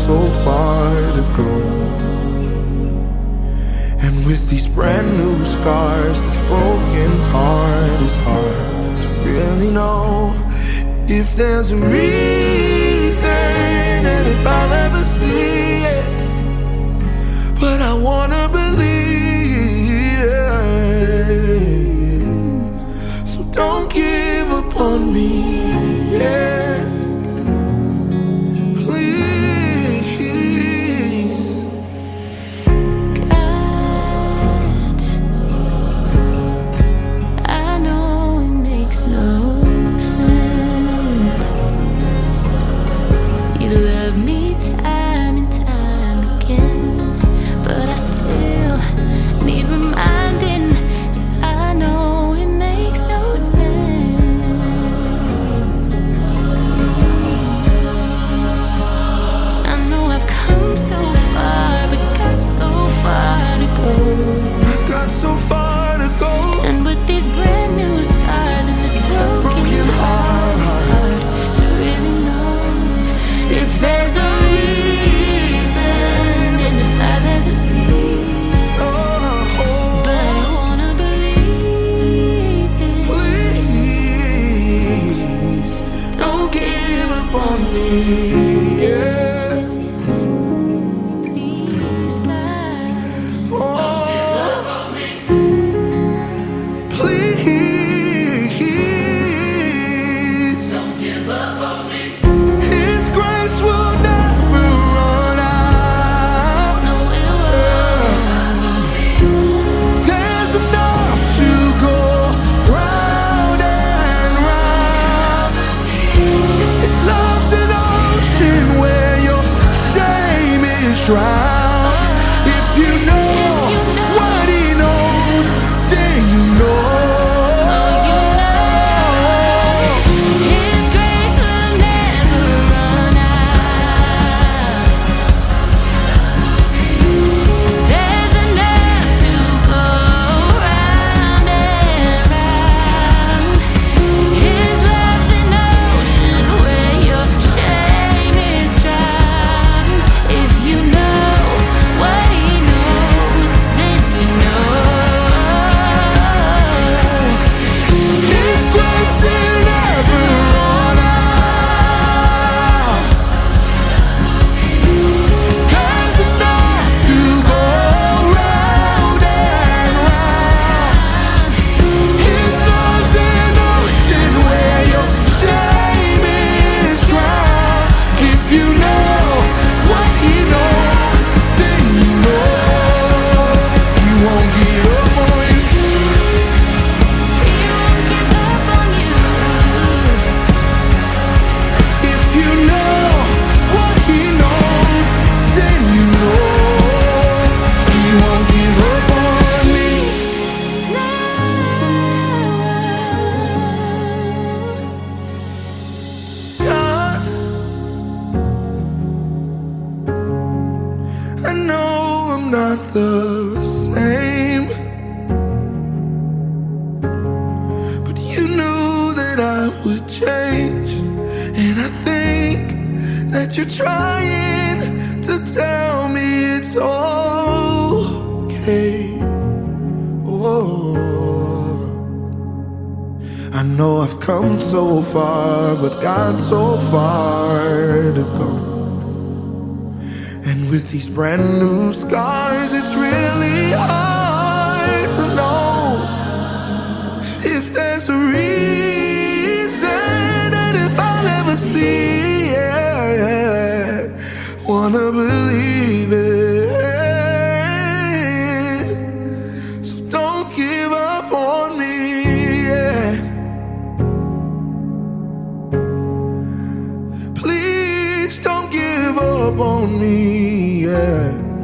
so far to go. And with these brand new scars, this broken heart is hard to really know if there's a reason and if I'll ever see it. But I wanna believe, so don't give up on me, yeah. Drown. If you know what he knows, then you know. His grace will never run out. There's enough to go round and round. His love's an ocean where your shame is drowned. If you know what he knows, then you know. His grace will never run out. There's enough to go round and round. His love's an ocean where your shame is drowned. If you know what he knows, then you know he won't give up on you. He won't give up on you. If you know what he knows, then you know he won't give up on me. God, I know I'm not the same, but you knew that I would change. And I think that you're trying to tell me it's okay. Whoa. I know I've come so far, but got so far to go. And with these brand new scars, it's really hard to know if there's a reason and if I'll ever see it. Wanna believe it, so don't give up on me, yeah. Please don't give up on me, yeah.